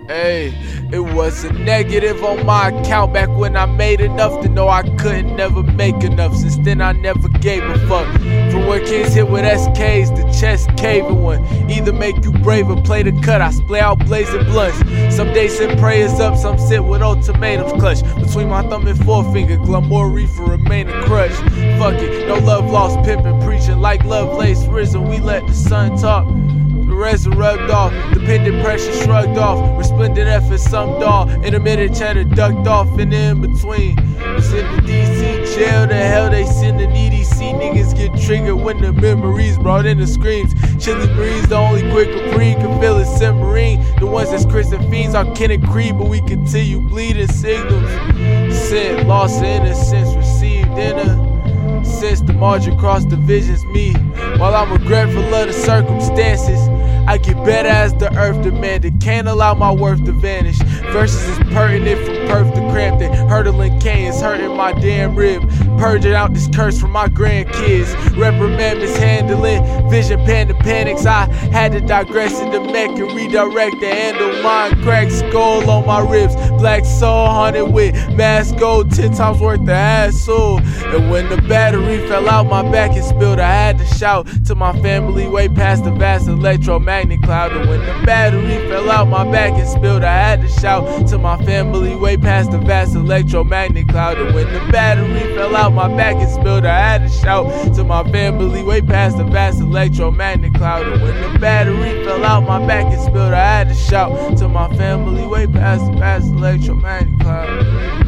Hey, it was a negative on my account back when I made enough to know I couldn't never make enough. Since then I never gave a fuck. From where kids hit with SKs, the chest caving one. Either make you brave or play the cut. I splay out blazing blunts. Some days send prayers up, some sit with ultimatums clutched between my thumb and forefinger. Glamour reefer remain a crutch. Fuck it, no love lost, pimpin', preaching like Lovelace risen. We let the sun talk. The resin rubbed off, dependent pressure shrugged off, resplendent effort summed all, intermittent cheddar ducked off, and in between. Was in the DC jail, the hell they send the needy. See niggas get triggered when the memories brought in the screams. Chilly breeze, the only quick Capri can feel it simmering. The ones that's Chris and fiends are Ken and Creed, but we continue bleeding signals. Sin, lost innocence, received in a sense the margin cross divisions me. While I'm regretful of the circumstances, I get better as the earth demanded. Can't allow my worth to vanish. Verses is pertinent from Perth to Crampton. Hurdling canyons, hurting my damn rib. Purging out this curse from my grandkids. Reprimand mishandling, vision panda panics. I had to digress in the mech and redirect the handle. Mind cracked skull on my ribs. Black soul haunted with mass gold, 10 times worth of hassle. And when the battery fell out my back and spilled, I had to shout to my family way past the vast electromagnetic cloud. And when the battery fell out my back and spilled, I had to shout to my family way past the vast electromagnetic cloud. And when the battery fell out my back and spilled, I had to shout to my family way past the vast electromagnetic cloud. And when the battery fell out my back and spilled, I had to shout to my family way past the vast electromagnetic cloud.